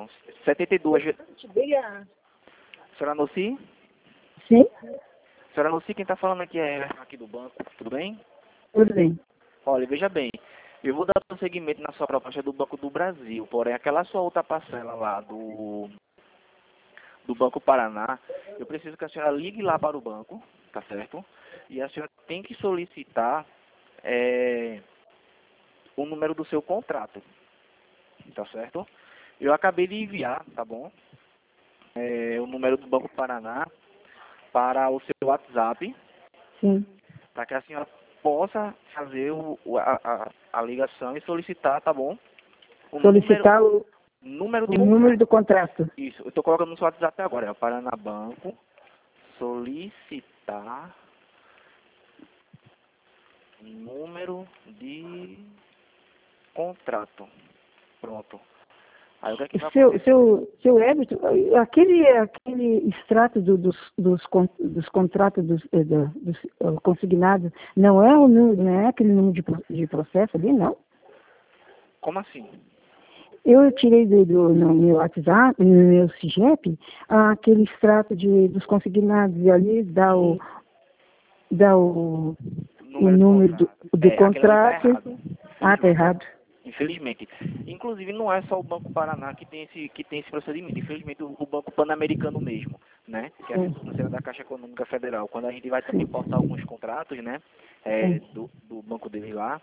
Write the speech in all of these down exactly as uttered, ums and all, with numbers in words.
setenta e dois. Senhora Noci? Sim, Senhora Noci, quem está falando aqui é aqui do banco, tudo bem? tudo bem. Olha, veja bem, eu vou dar prosseguimento na sua proposta do Banco do Brasil, porém aquela sua outra parcela lá do, do Banco Paraná, eu preciso que a senhora ligue lá para o banco, tá certo? E a senhora tem que solicitar é, o número do seu contrato, tá certo? Eu acabei de enviar, tá bom? É, o número do Banco Paraná para o seu WhatsApp, Sim. para que a senhora possa fazer o, o- a, a, a ligação e solicitar, tá bom? O Solicitar número, o, número o de número contrato. do contrato. Isso, eu estou colocando no seu WhatsApp agora, é o Paraná Banco, solicitar número de contrato. Pronto. Aí o que é que vai Seu, acontecer? seu, seu Everton, aquele, aquele extrato do- dos, dos, con- dos contratos dos, eh, da- dos eh, consignados não é, o número, não é aquele número de, pro- de processo ali, não? Como assim? Eu tirei do, do- no meu WhatsApp, no meu CIGEP, aquele extrato de, dos consignados e ali dá o, dá o, o Número de número do, contrato. do É, aquele ali tá contrato. errado. Ah, tá Infelizmente. errado. Infelizmente. Inclusive não é só o Banco Paraná que tem esse, que tem esse procedimento. Infelizmente o, o Banco Pan-Americano mesmo, né? Que é a Sim, financeira da Caixa Econômica Federal. Quando a gente vai também sim, portar alguns contratos, né? É, sim, do, do banco dele lá,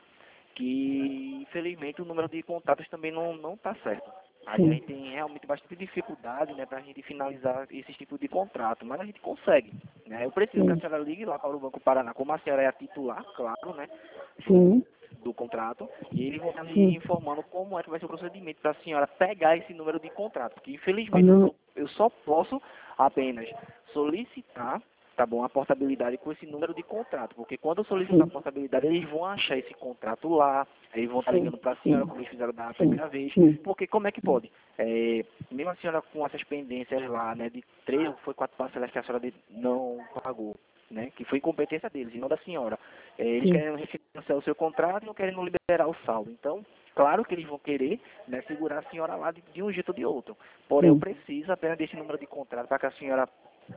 que infelizmente o número de contratos também não não está certo. Aí a sim, gente tem realmente bastante dificuldade, né, para a gente finalizar esse tipo de contrato, mas a gente consegue, né? Eu preciso que a sim, senhora ligue lá para o Banco Paraná, como a senhora é a titular, claro, né, do, sim, do contrato, e eles vão estar lhe sim. informando como é que vai ser o procedimento para a senhora pegar esse número de contrato, porque O infelizmente eu número, só, eu só posso apenas solicitar, tá bom, a portabilidade com esse número de contrato, porque quando eu solicitar a sim, portabilidade, eles vão achar esse contrato lá, aí eles vão estar sim, ligando para a senhora, sim, como eles fizeram da sim, primeira vez, sim, porque como é que pode? É, mesmo a senhora com essas pendências lá, né, de três ou foi quatro parcelas que a senhora de- não pagou, né, que foi incompetência deles e não da senhora. É, eles sim, querem refinanciar o seu contrato e não querem não liberar o saldo. Então, claro que eles vão querer, né, segurar a senhora lá de, de um jeito ou de outro. Porém, eu sim, preciso apenas desse número de contrato para que a senhora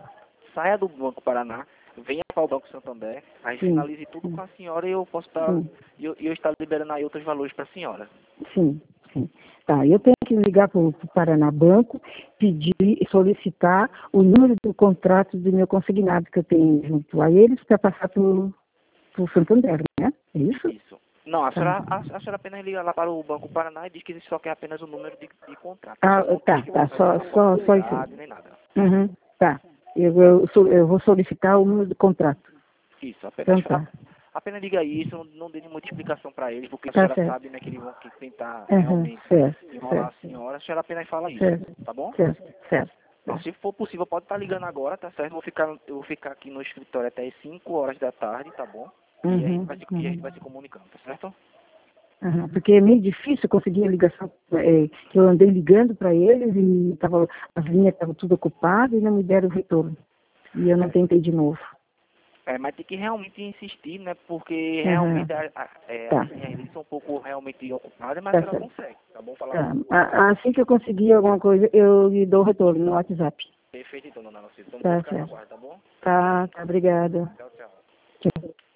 saia do Banco Paraná, venha para o Banco Santander, aí sim, finalize tudo sim, com a senhora e eu posso estar, sim, e eu, e eu estar liberando aí outros valores para a senhora. sim, sim. Tá, eu tenho que ligar para o Paraná Banco, pedir, solicitar o número do contrato do meu consignado que eu tenho junto a eles para passar para o Santander, né? É isso? Isso. Não, a Tá. senhora, a, a senhora apenas liga lá para o Banco Paraná e diz que só quer apenas o número de, de contrato. A Ah, senhora não tá, tem que tá, passar só, nenhuma só, só isso portabilidade aí. nem nada. Uhum, tá. Eu, eu, sou- eu vou solicitar o número do contrato. Isso, apenas, Então a- tá. apenas diga isso, não, não dê muita explicação para eles, porque a Tá senhora certo. sabe, né, que eles vão que tentar Uhum, realmente certo, enrolar certo, a senhora, a senhora apenas fala isso, certo, tá bom? certo, certo, Então, certo. se for possível, pode estar ligando agora, tá certo? Eu vou ficar, eu vou ficar aqui no escritório até as cinco horas da tarde, tá bom? E a gente Uhum, vai se, e a gente uhum. vai se comunicando, tá certo? Uhum, porque é meio difícil conseguir a ligação, é, que eu andei ligando para eles e tava, as linhas estavam tudo ocupadas e não me deram retorno. E eu não É, tentei de novo. é, mas tem que realmente insistir, né? Porque Uhum, realmente a- a- é, tá, as linhas eles são um pouco realmente ocupadas, mas a tá senhora certo. consegue, tá bom? Falar Tá. com o Banco A- Paraná. Assim que eu conseguir alguma coisa, eu lhe dou o retorno no WhatsApp. Perfeito, então, dona Nancy. Então, vou Tá ficar no certo. aguardo, tá bom? Tá, tá, obrigada. Tchau, tchau. Tchau.